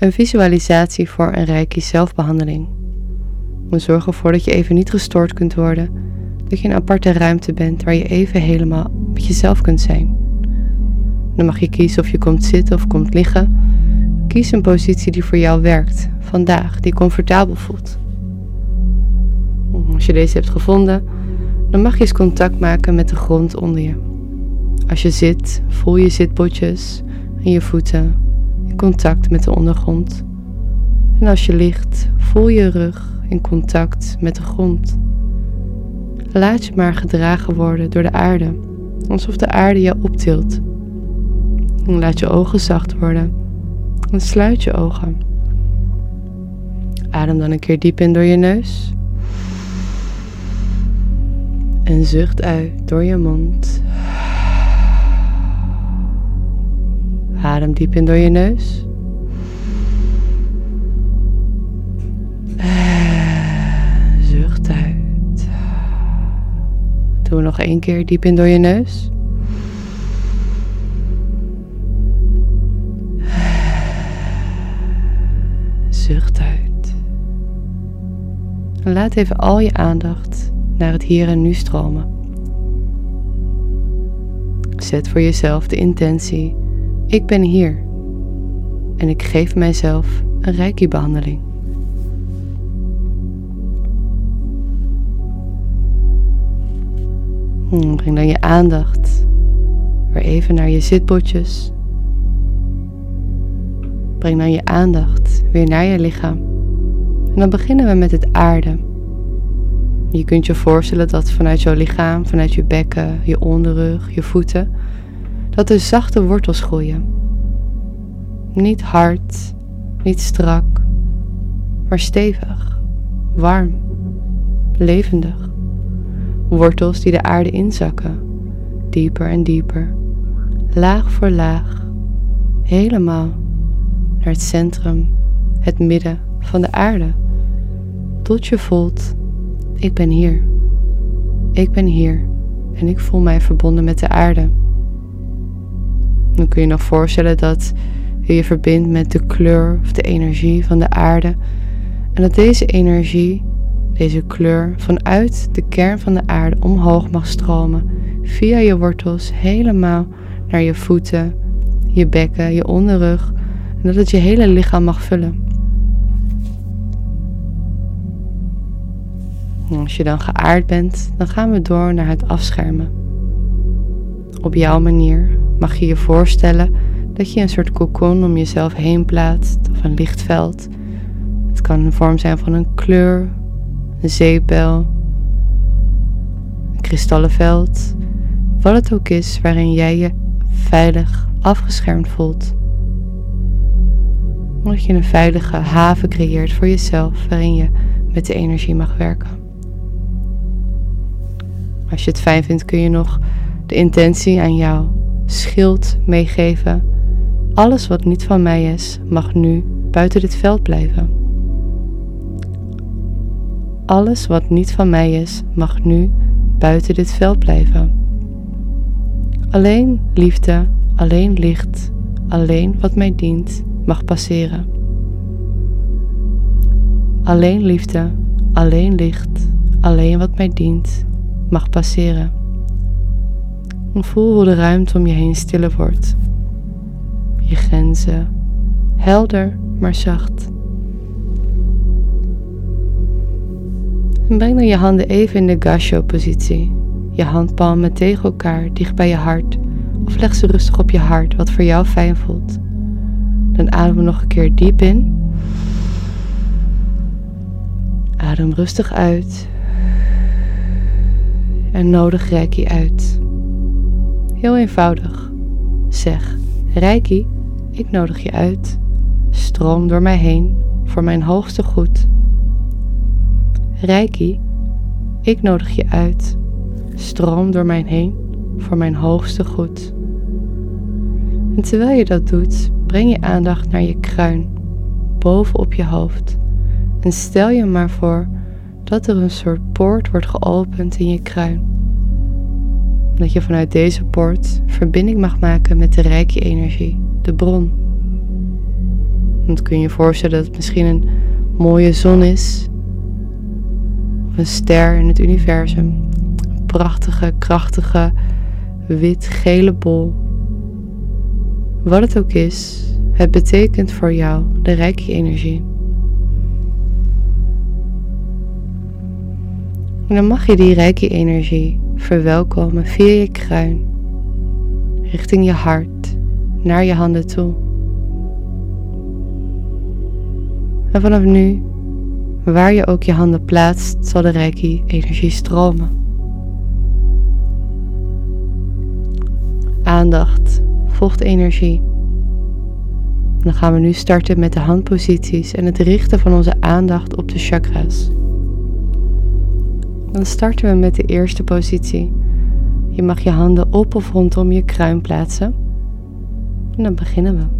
Een visualisatie voor een Reiki zelfbehandeling. Zorg ervoor dat je even niet gestoord kunt worden, dat je in een aparte ruimte bent waar je even helemaal met jezelf kunt zijn. Dan mag je kiezen of je komt zitten of komt liggen. Kies een positie die voor jou werkt, vandaag, die comfortabel voelt. Als je deze hebt gevonden, dan mag je eens contact maken met de grond onder je. Als je zit, voel je zitbotjes en je voeten in contact met de ondergrond. En als je ligt, voel je rug in contact met de grond. Laat je maar gedragen worden door de aarde, alsof de aarde je optilt. En laat je ogen zacht worden en sluit je ogen. Adem dan een keer diep in door je neus. En zucht uit door je mond. Adem diep in door je neus. Zucht uit. Doen we nog 1 keer diep in door je neus. Zucht uit. En laat even al je aandacht naar het hier en nu stromen. Zet voor jezelf de intentie: ik ben hier en ik geef mijzelf een Reiki-behandeling. Breng dan je aandacht weer even naar je zitbotjes. Breng dan je aandacht weer naar je lichaam. En dan beginnen we met het aarden. Je kunt je voorstellen dat vanuit jouw lichaam, vanuit je bekken, je onderrug, je voeten, dat er zachte wortels groeien. Niet hard, niet strak, maar stevig, warm, levendig. Wortels die de aarde inzakken, dieper en dieper, laag voor laag, helemaal naar het centrum, het midden van de aarde, tot je voelt: ik ben hier. Ik ben hier en ik voel mij verbonden met de aarde. Dan kun je nog voorstellen dat je je verbindt met de kleur of de energie van de aarde. En dat deze energie, deze kleur, vanuit de kern van de aarde omhoog mag stromen. Via je wortels helemaal naar je voeten, je bekken, je onderrug. En dat het je hele lichaam mag vullen. En als je dan geaard bent, dan gaan we door naar het afschermen. Op jouw manier mag je je voorstellen dat je een soort cocon om jezelf heen plaatst of een lichtveld. Het kan in de vorm zijn van een kleur, een zeepbel, een kristallenveld, wat het ook is waarin jij je veilig afgeschermd voelt. Omdat je een veilige haven creëert voor jezelf waarin je met de energie mag werken. Als je het fijn vindt kun je nog de intentie aan jouw schild meegeven. Alles wat niet van mij is, mag nu buiten dit veld blijven. Alles wat niet van mij is, mag nu buiten dit veld blijven. Alleen liefde, alleen licht, alleen wat mij dient, mag passeren. Alleen liefde, alleen licht, alleen wat mij dient, mag passeren. En voel hoe de ruimte om je heen stiller wordt. Je grenzen helder, maar zacht. En breng dan je handen even in de Gassho-positie. Je handpalmen tegen elkaar, dicht bij je hart. Of leg ze rustig op je hart, wat voor jou fijn voelt. Dan adem we nog een keer diep in. Adem rustig uit. En nodig Reiki uit. Heel eenvoudig. Zeg: Reiki, ik nodig je uit. Stroom door mij heen voor mijn hoogste goed. Reiki, ik nodig je uit. Stroom door mij heen voor mijn hoogste goed. En terwijl je dat doet, breng je aandacht naar je kruin, bovenop je hoofd. En stel je maar voor dat er een soort poort wordt geopend in je kruin. Dat je vanuit deze poort verbinding mag maken met de Reiki-energie, de bron. Dan kun je je voorstellen dat het misschien een mooie zon is. Of een ster in het universum. Een prachtige, krachtige, wit-gele bol. Wat het ook is, het betekent voor jou de Reiki-energie. En dan mag je die Reiki-energie verwelkomen via je kruin, richting je hart, naar je handen toe. En vanaf nu, waar je ook je handen plaatst, zal de Reiki-energie stromen. Aandacht volgt energie. Dan gaan we nu starten met de handposities en het richten van onze aandacht op de chakra's. Dan starten we met de eerste positie. Je mag je handen op of rondom je kruin plaatsen. En dan beginnen we.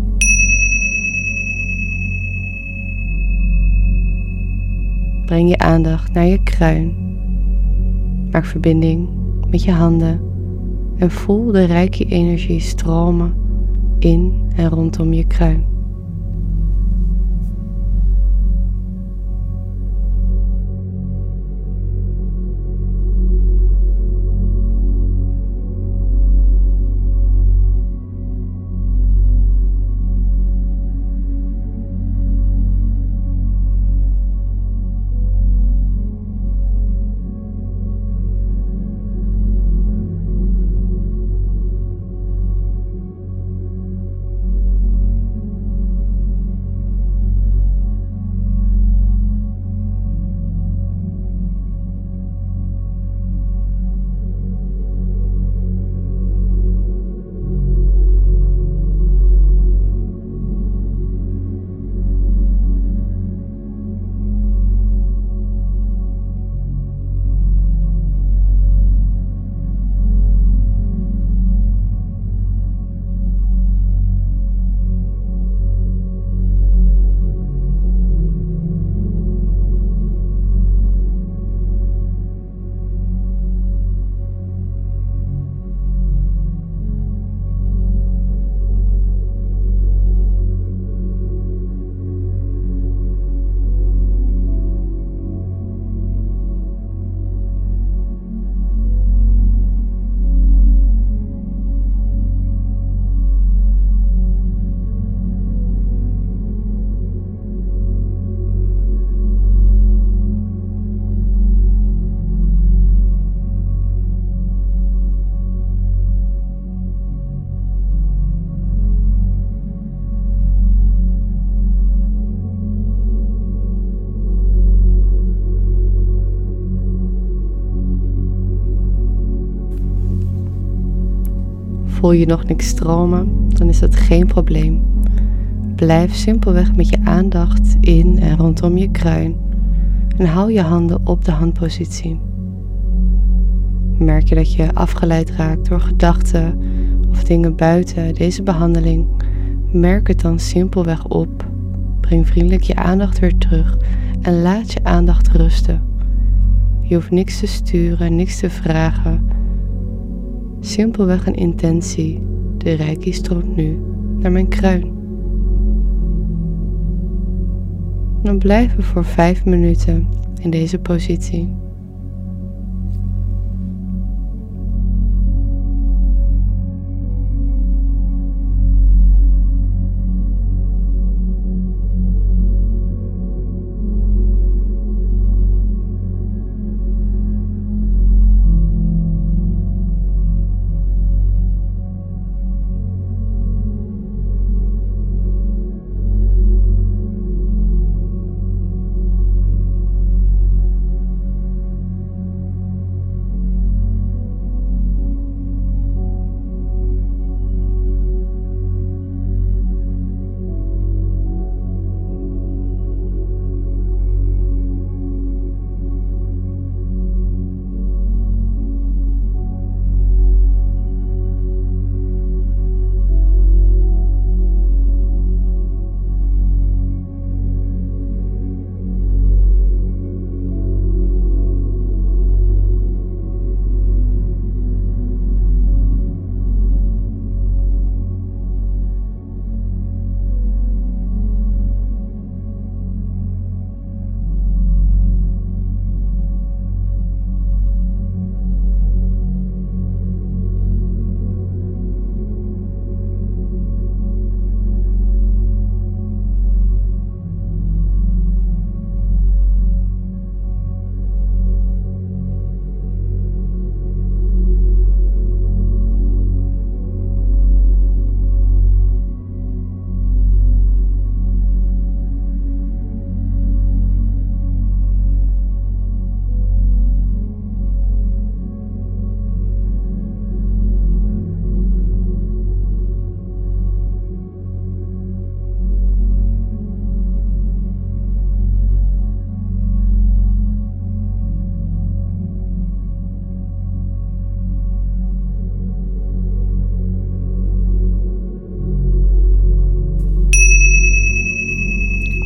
Breng je aandacht naar je kruin. Maak verbinding met je handen. En voel de Reiki-energie stromen in en rondom je kruin. Voel je nog niks stromen, dan is dat geen probleem. Blijf simpelweg met je aandacht in en rondom je kruin en hou je handen op de handpositie. Merk je dat je afgeleid raakt door gedachten of dingen buiten deze behandeling, merk het dan simpelweg op. Breng vriendelijk je aandacht weer terug en laat je aandacht rusten. Je hoeft niks te sturen, niks te vragen. Simpelweg een intentie. De Reiki stroomt nu naar mijn kruin. Dan blijven we voor 5 minuten in deze positie.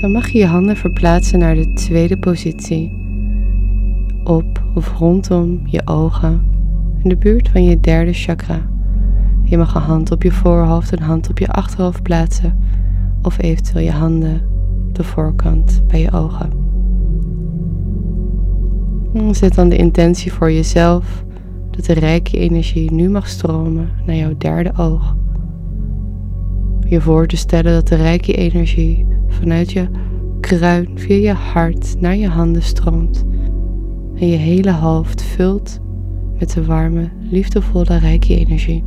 Dan mag je je handen verplaatsen naar de tweede positie. Op of rondom je ogen, in de buurt van je derde chakra. Je mag een hand op je voorhoofd, een hand op je achterhoofd plaatsen of eventueel je handen op de voorkant bij je ogen. Zet dan de intentie voor jezelf dat de rijke energie nu mag stromen naar jouw derde oog. Je voor te stellen dat de rijke energie vanuit je kruin via je hart naar je handen stroomt en je hele hoofd vult met de warme, liefdevolle rijke energie.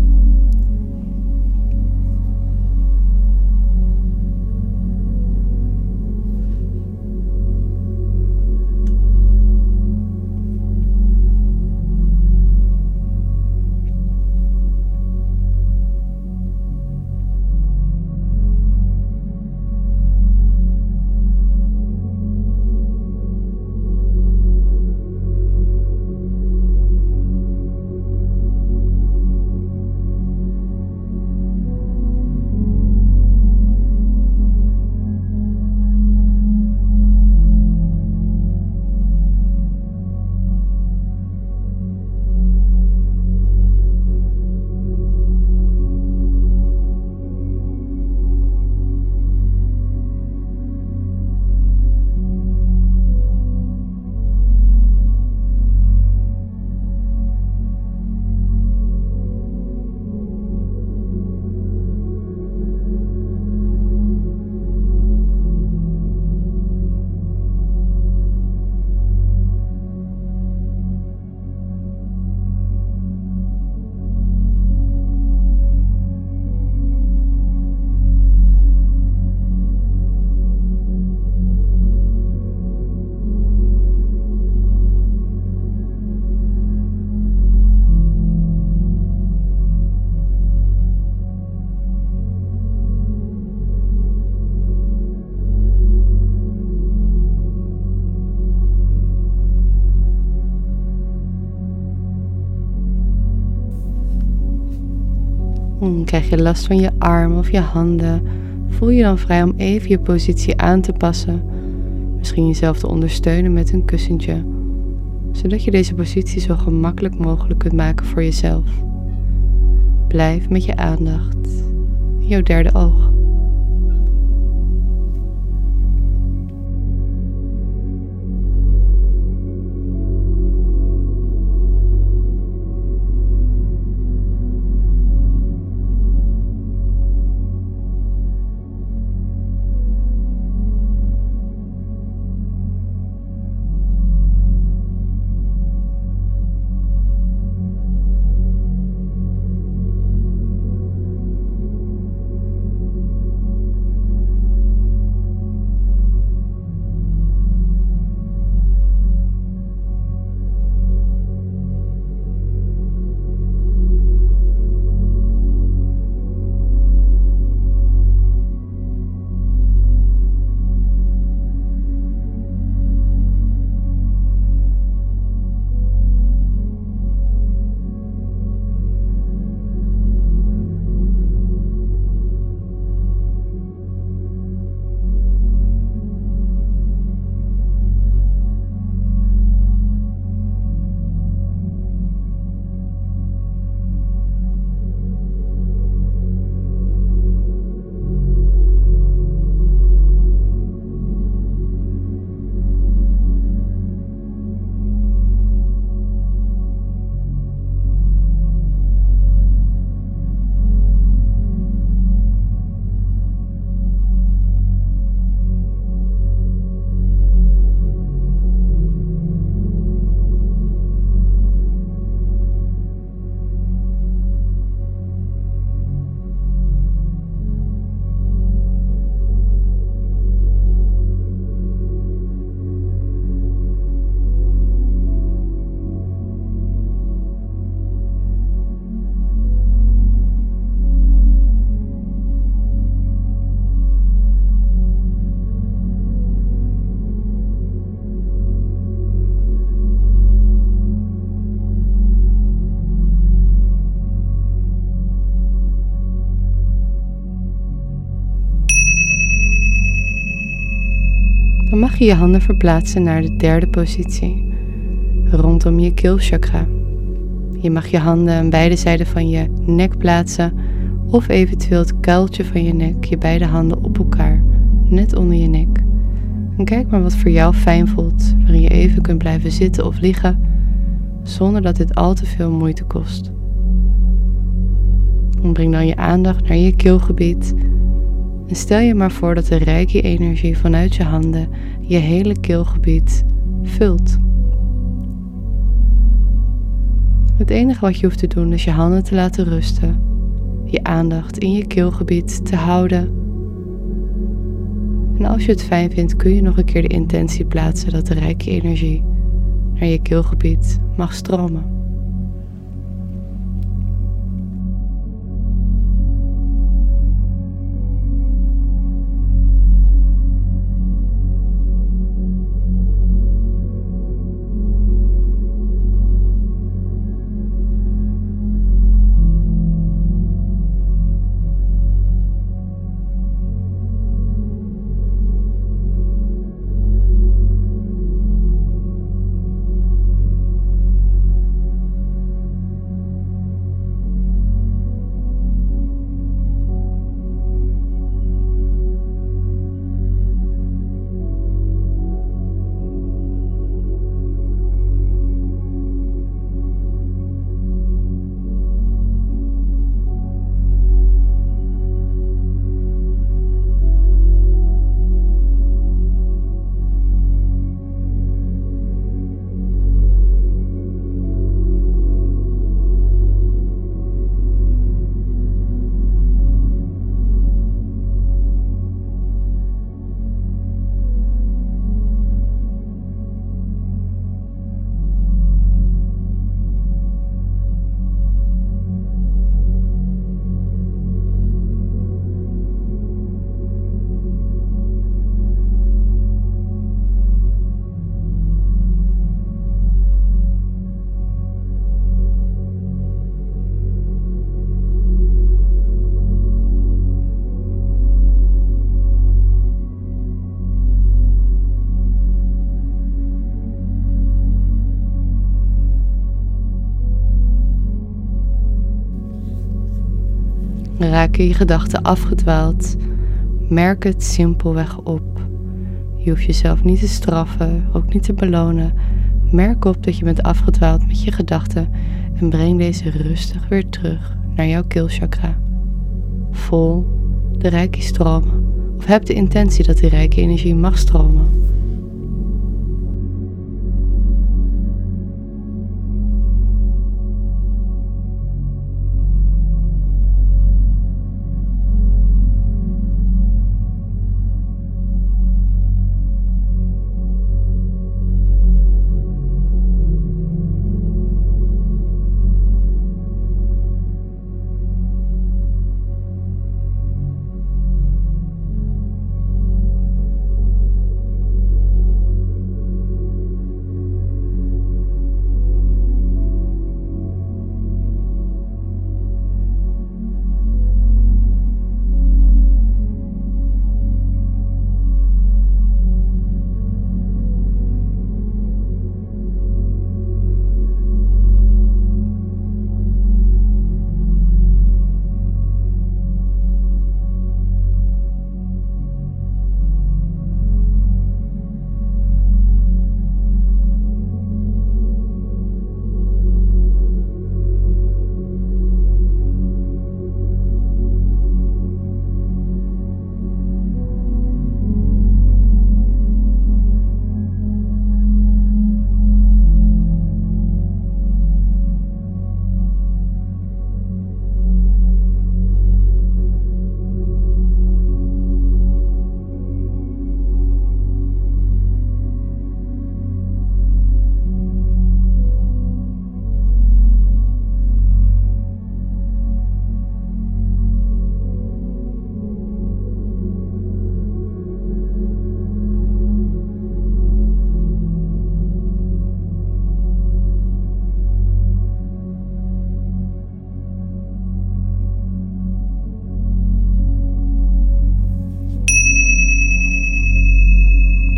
Krijg je last van je armen of je handen, voel je dan vrij om even je positie aan te passen. Misschien jezelf te ondersteunen met een kussentje, zodat je deze positie zo gemakkelijk mogelijk kunt maken voor jezelf. Blijf met je aandacht in jouw derde oog. Dan mag je je handen verplaatsen naar de derde positie, rondom je keelchakra. Je mag je handen aan beide zijden van je nek plaatsen of eventueel het kuiltje van je nek, je beide handen op elkaar, net onder je nek. En kijk maar wat voor jou fijn voelt, waarin je even kunt blijven zitten of liggen, zonder dat dit al te veel moeite kost. En breng dan je aandacht naar je keelgebied en stel je maar voor dat de Reiki-energie vanuit je handen je hele keelgebied vult. Het enige wat je hoeft te doen is je handen te laten rusten, je aandacht in je keelgebied te houden. En als je het fijn vindt, kun je nog een keer de intentie plaatsen dat de Reiki-energie naar je keelgebied mag stromen. Raken je gedachten afgedwaald, merk het simpelweg op. Je hoeft jezelf niet te straffen, ook niet te belonen. Merk op dat je bent afgedwaald met je gedachten en breng deze rustig weer terug naar jouw keelchakra. Voel de Reiki stromen of heb de intentie dat die Reiki energie mag stromen.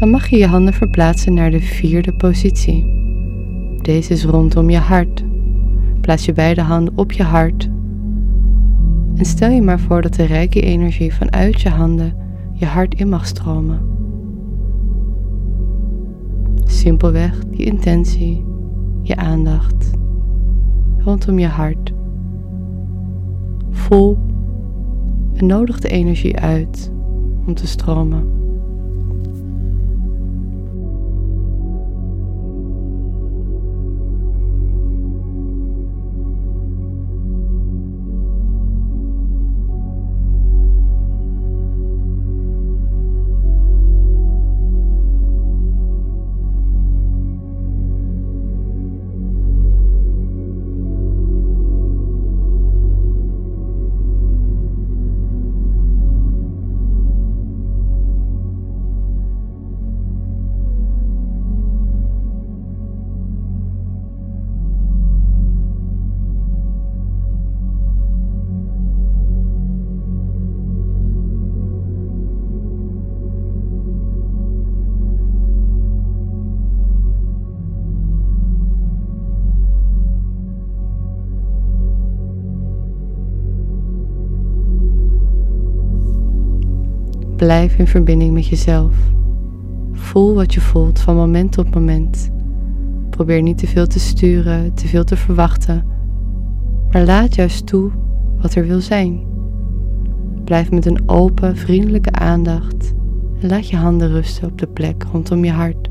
Dan mag je je handen verplaatsen naar de 4e positie. Deze is rondom je hart. Plaats je beide handen op je hart. En stel je maar voor dat de Reiki-energie vanuit je handen je hart in mag stromen. Simpelweg die intentie, je aandacht rondom je hart. Voel en nodig de energie uit om te stromen. Blijf in verbinding met jezelf. Voel wat je voelt van moment tot moment. Probeer niet te veel te sturen, te veel te verwachten, maar laat juist toe wat er wil zijn. Blijf met een open, vriendelijke aandacht en laat je handen rusten op de plek rondom je hart.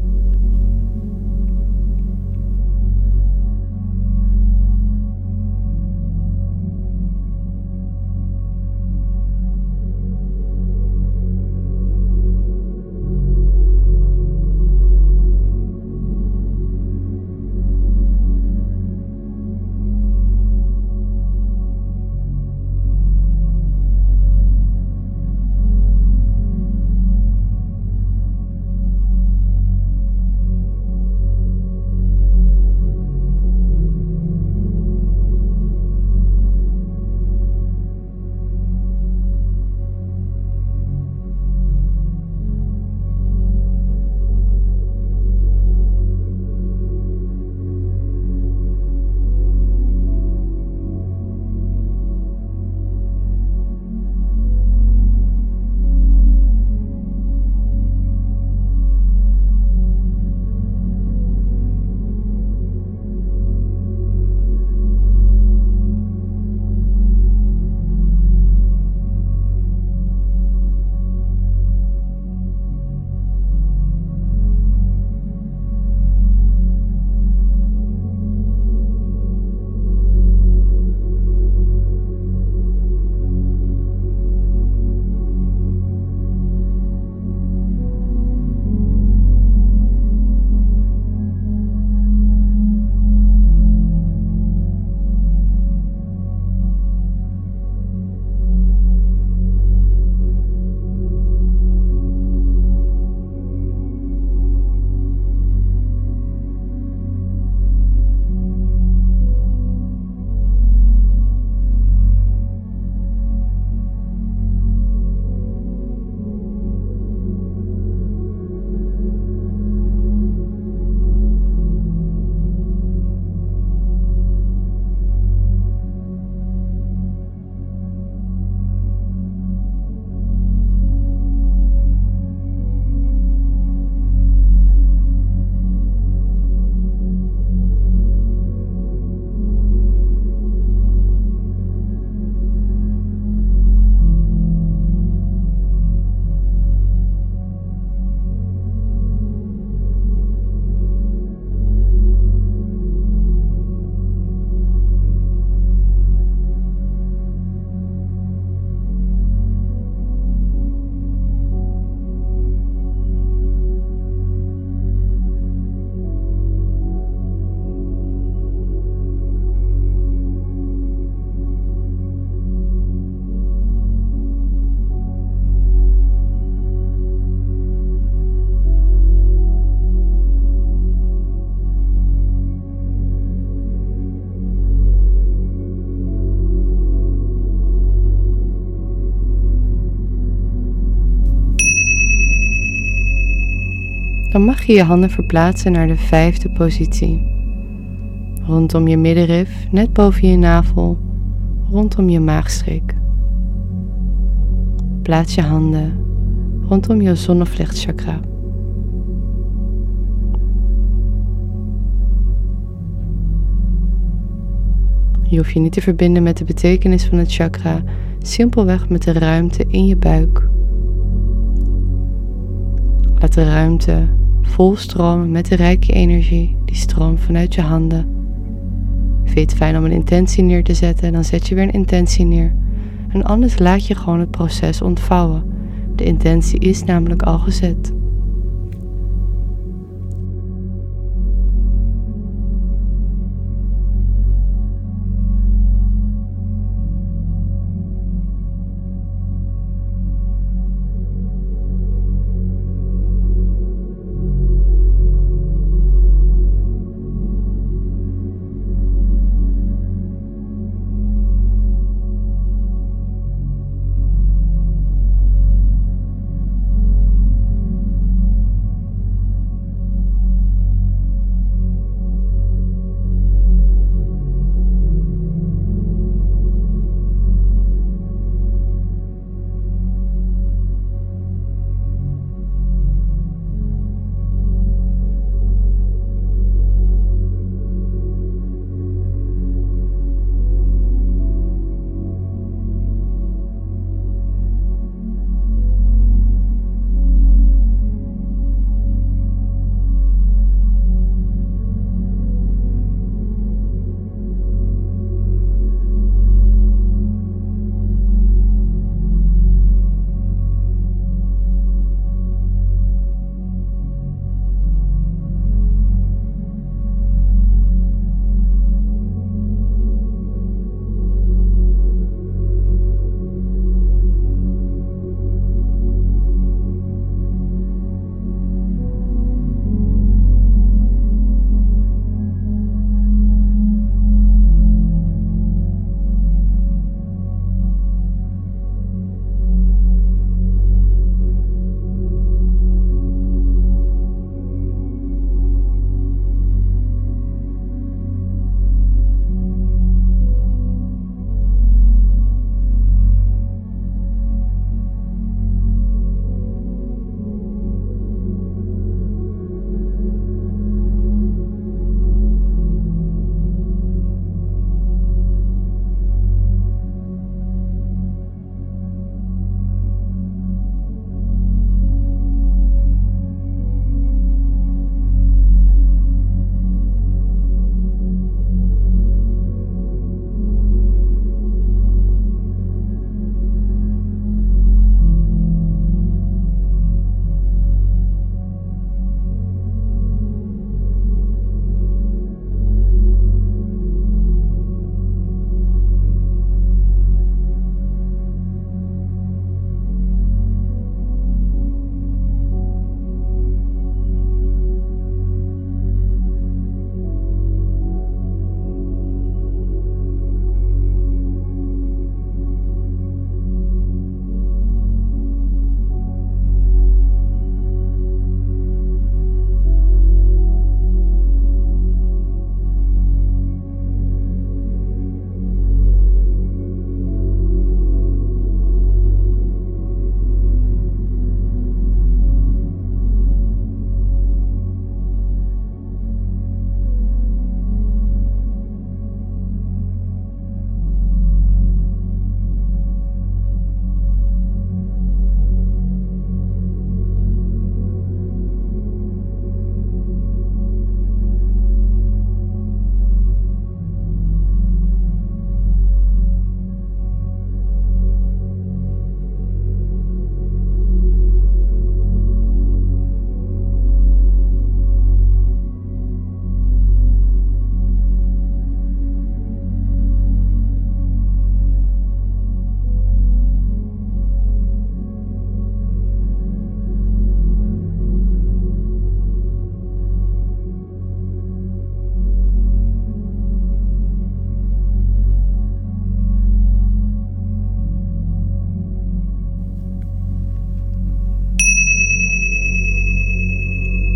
Dan mag je je handen verplaatsen naar de 5e positie. Rondom je middenrif, net boven je navel, rondom je maagstreek. Plaats je handen rondom je zonnevlechtchakra. Je hoeft je niet te verbinden met de betekenis van het chakra, simpelweg met de ruimte in je buik. Laat de ruimte vol stromen met de rijke energie die stroomt vanuit je handen. Vind je het fijn om een intentie neer te zetten, dan zet je weer een intentie neer. En anders laat je gewoon het proces ontvouwen. De intentie is namelijk al gezet.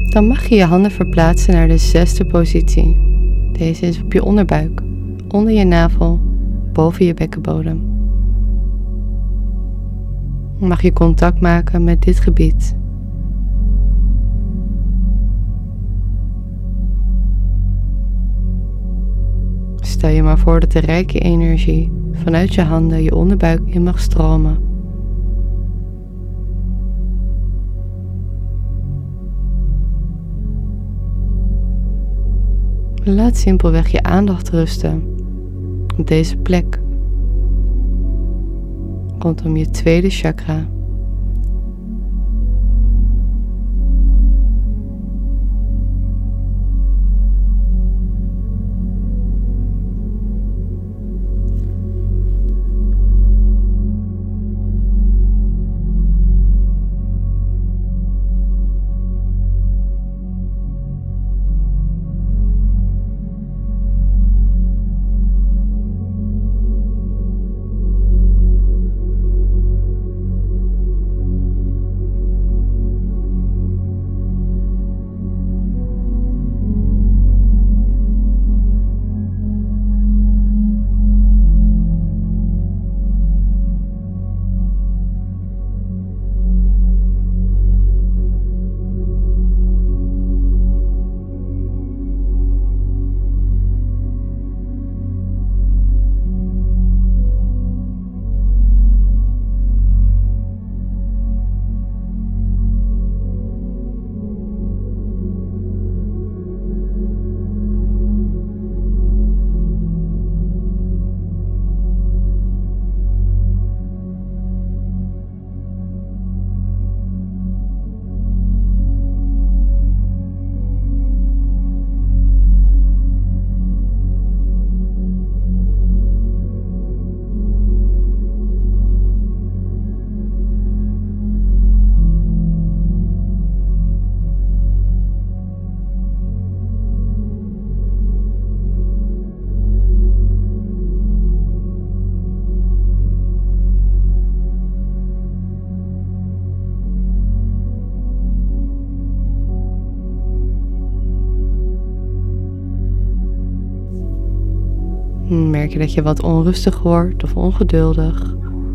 Dan mag je je handen verplaatsen naar de 6e positie. Deze is op je onderbuik, onder je navel, boven je bekkenbodem. Dan mag je contact maken met dit gebied. Stel je maar voor dat de rijke energie vanuit je handen je onderbuik in mag stromen. Laat simpelweg je aandacht rusten op deze plek, rondom je 2e chakra. Merk je dat je wat onrustig wordt of ongeduldig?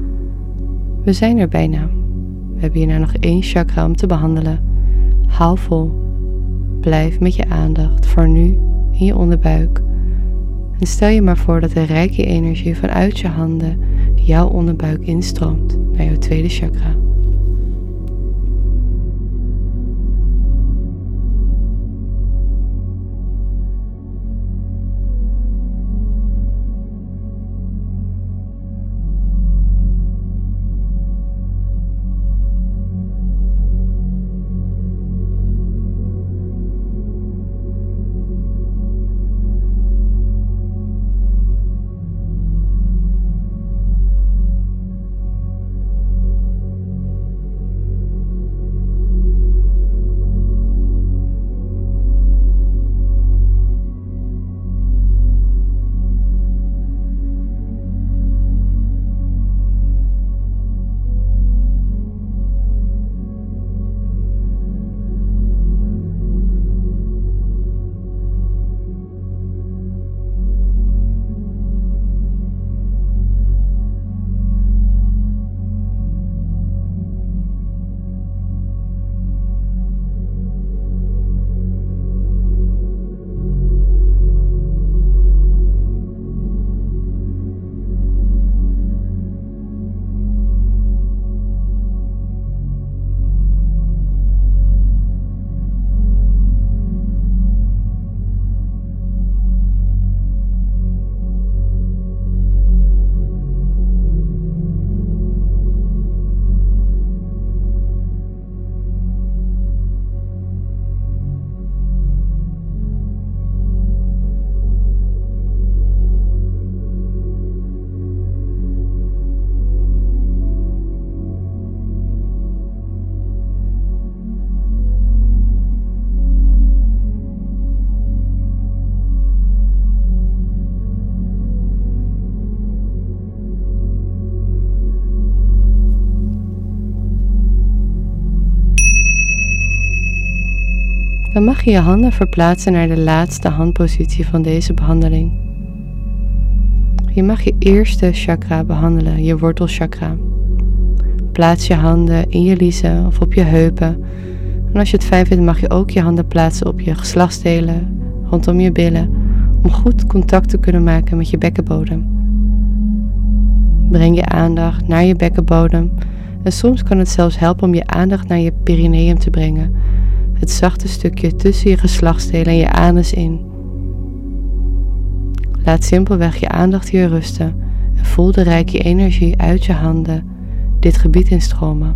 We zijn er bijna. We hebben hierna nog 1 chakra om te behandelen. Hou vol. Blijf met je aandacht voor nu in je onderbuik. En stel je maar voor dat de rijke energie vanuit je handen jouw onderbuik instroomt naar jouw 2e chakra. Dan mag je je handen verplaatsen naar de laatste handpositie van deze behandeling. Je mag je eerste chakra behandelen, je wortelchakra. Plaats je handen in je liezen of op je heupen. En als je het fijn vindt, mag je ook je handen plaatsen op je geslachtsdelen, rondom je billen, om goed contact te kunnen maken met je bekkenbodem. Breng je aandacht naar je bekkenbodem en soms kan het zelfs helpen om je aandacht naar je perineum te brengen, het zachte stukje tussen je geslachtsdelen en je anus in. Laat simpelweg je aandacht hier rusten en voel de rijke energie uit je handen dit gebied instromen.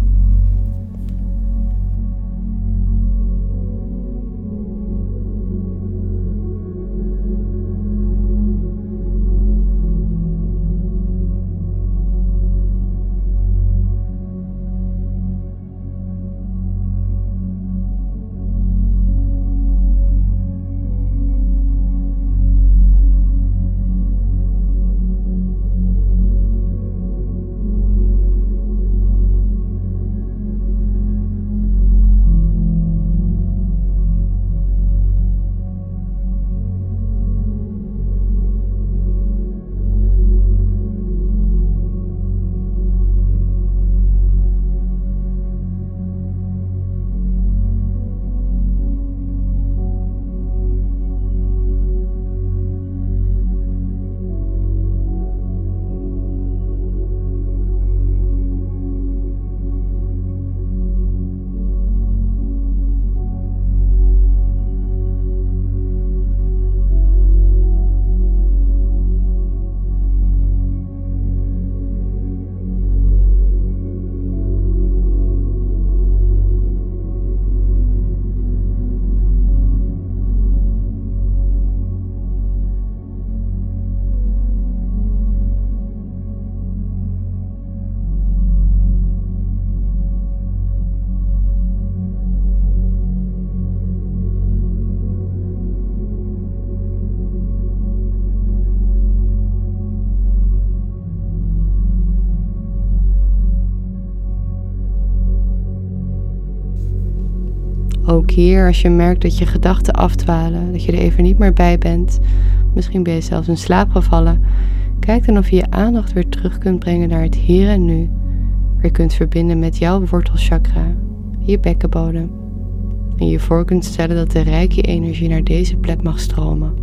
Ook hier, als je merkt dat je gedachten afdwalen, dat je er even niet meer bij bent, misschien ben je zelfs in slaap gevallen, kijk dan of je je aandacht weer terug kunt brengen naar het hier en nu. Weer kunt verbinden met jouw wortelchakra, je bekkenbodem. En je voor kunt stellen dat de rijke energie naar deze plek mag stromen.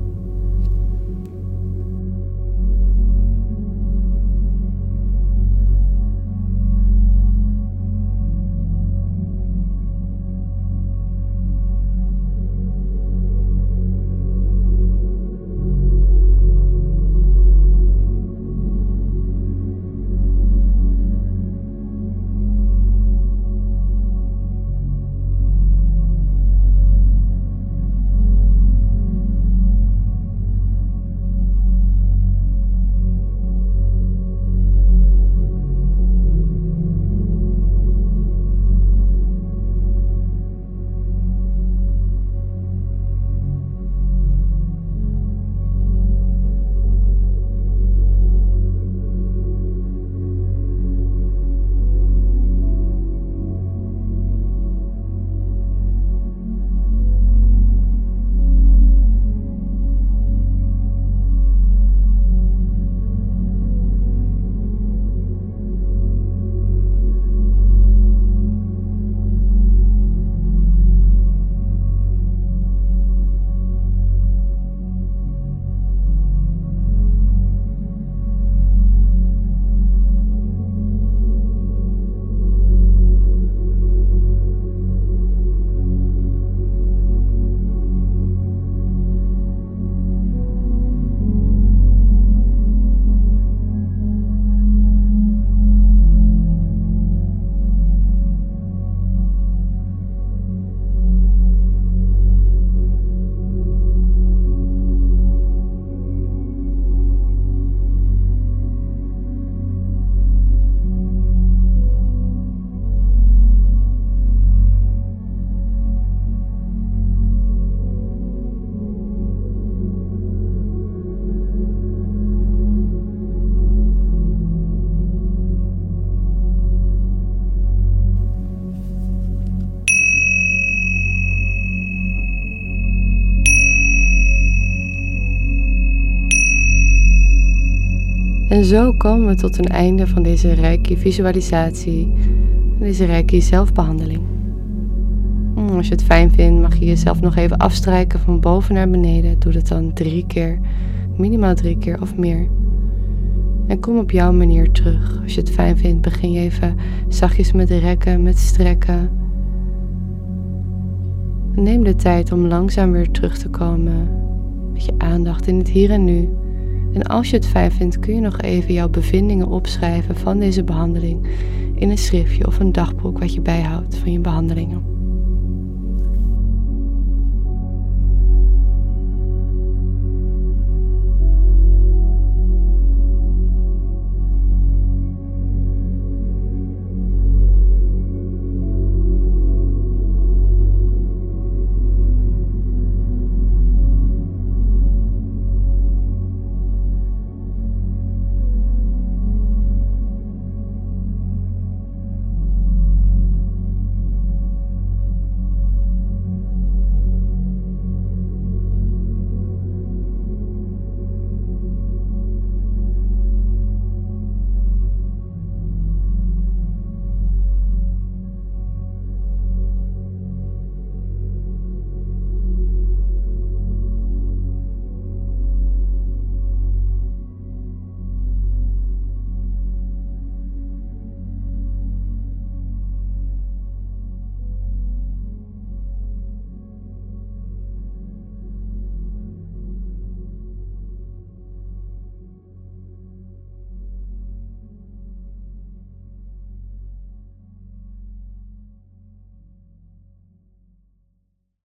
En zo komen we tot een einde van deze Reiki visualisatie, deze Reiki zelfbehandeling. Als je het fijn vindt, mag je jezelf nog even afstrijken van boven naar beneden. Doe dat dan 3 keer, minimaal 3 keer of meer. En kom op jouw manier terug. Als je het fijn vindt, begin je even zachtjes met rekken, met strekken. En neem de tijd om langzaam weer terug te komen met je aandacht in het hier en nu. En als je het fijn vindt, kun je nog even jouw bevindingen opschrijven van deze behandeling in een schriftje of een dagboek wat je bijhoudt van je behandelingen.